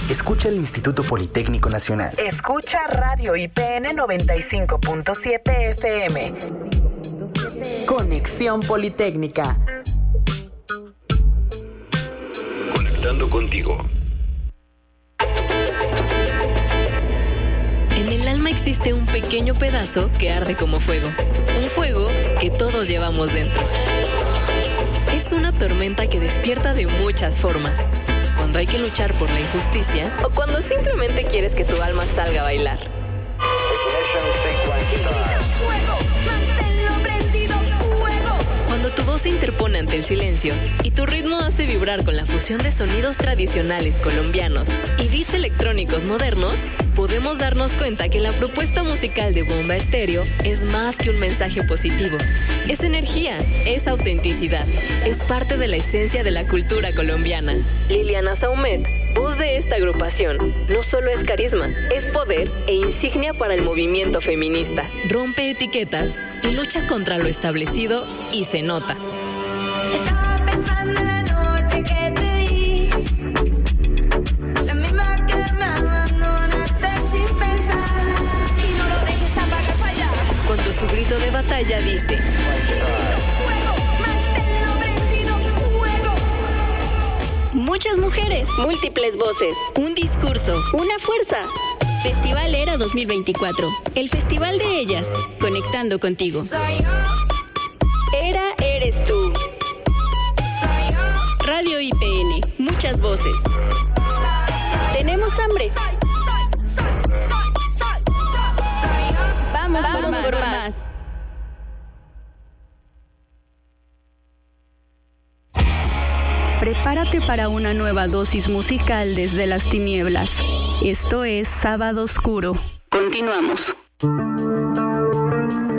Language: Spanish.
Escucha el Instituto Politécnico Nacional. Escucha Radio IPN 95.7 FM. Conexión Politécnica. Conectando contigo. En el alma existe un pequeño pedazo que arde como fuego. Un fuego que todos llevamos dentro. Es una tormenta que despierta de muchas formas. Cuando hay que luchar por la injusticia o cuando simplemente quieres que tu alma salga a bailar. Cuando tu voz se interpone ante el silencio y tu ritmo hace vibrar con la fusión de sonidos tradicionales colombianos y beats electrónicos modernos, podemos darnos cuenta que la propuesta musical de Bomba Estéreo es más que un mensaje positivo. Es energía, es autenticidad, es parte de la esencia de la cultura colombiana. Liliana Saumet, voz de esta agrupación, no solo es carisma, es poder e insignia para el movimiento feminista. Rompe etiquetas y lucha contra lo establecido y se nota. Estaba pensando en la noche que te vi, la misma que me abandonaste sin pensar, y no lo dejes apagar para allá. Cuando su grito de batalla dice: Fuego, manténlo prendido, fuego. Muchas mujeres, múltiples voces, un discurso, una fuerza. Festival Era 2024, el festival de ellas, conectando contigo. Soy yo, Era eres tú. soy yo. Radio IPN, muchas voces. Tenemos hambre. Vamos, Vamos por por más. más. Prepárate para una nueva dosis musical desde las tinieblas. Esto es Sábado Oscuro. Continuamos.